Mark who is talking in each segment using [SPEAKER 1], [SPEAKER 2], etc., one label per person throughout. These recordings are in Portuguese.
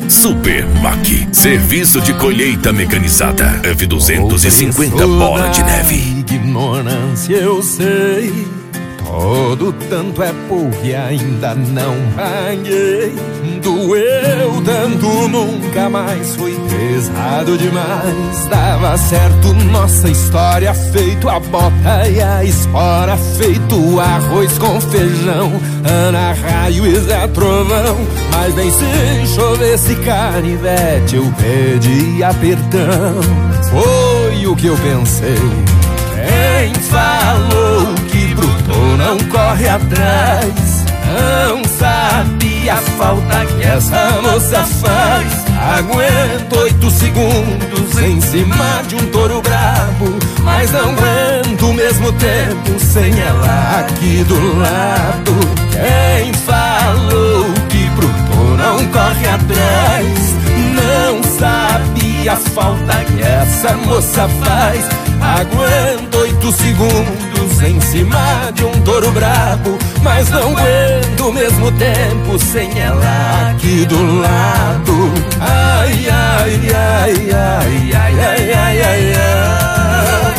[SPEAKER 1] Supermac, serviço de colheita mecanizada. F250 bola de neve.
[SPEAKER 2] Ignorância eu sei, todo tanto é pouco e ainda não paguei. Doeu tanto, nunca mais foi pesado demais. Dava certo nossa história, feito a bota e a espora, feito arroz com feijão, Ana Raio e Zé Trovão. Mas nem se chovesse canivete eu pedia perdão. Foi o que eu pensei. Quem falou que bruto não corre atrás não sabe a falta que essa moça faz. Aguento 8 segundos em cima de um touro brabo, mas não aguento o mesmo tempo sem ela aqui do lado. Quem falou que bruto não corre atrás não sabe a falta que essa moça faz. Aguento 8 segundos em cima de um touro brabo, mas não aguento o mesmo tempo sem ela aqui do lado. Ai, ai, ai, ai, ai, ai, ai, ai, ai.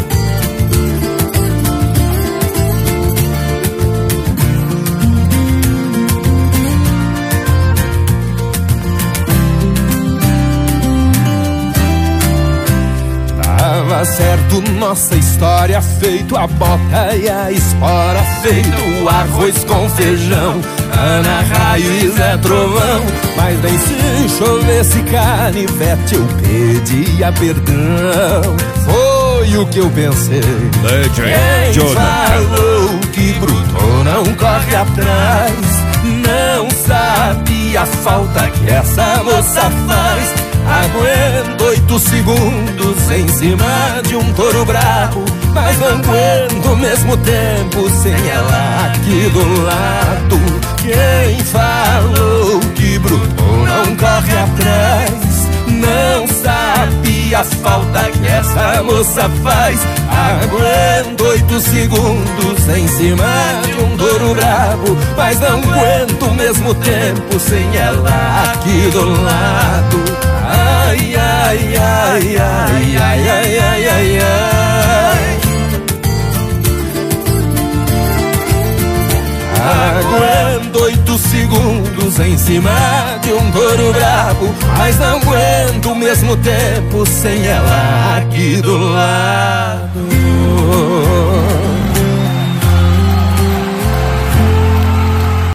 [SPEAKER 2] Tava certo nossa história, feito a bota e a espora, feito o arroz com feijão, Ana Raio e Zé Trovão. Mas nem se chovesse canivete eu pedia perdão. Foi o que eu pensei. Quem falou que bruto não corre atrás não sabe a falta que essa moça faz. Aguento 8 segundos em cima de um touro brabo, mas não aguento o mesmo tempo sem ela aqui do lado. Quem falou que bruto não corre atrás não sabe a falta que essa moça faz. Aguento 8 segundos em cima de um touro brabo, mas não aguento o mesmo tempo sem ela aqui do lado. Ai, ai, ai, ai, ai, ai, ai, ai, ai. Aguento 8 segundos em cima de um touro brabo, mas não aguento o mesmo tempo sem ela aqui do lado.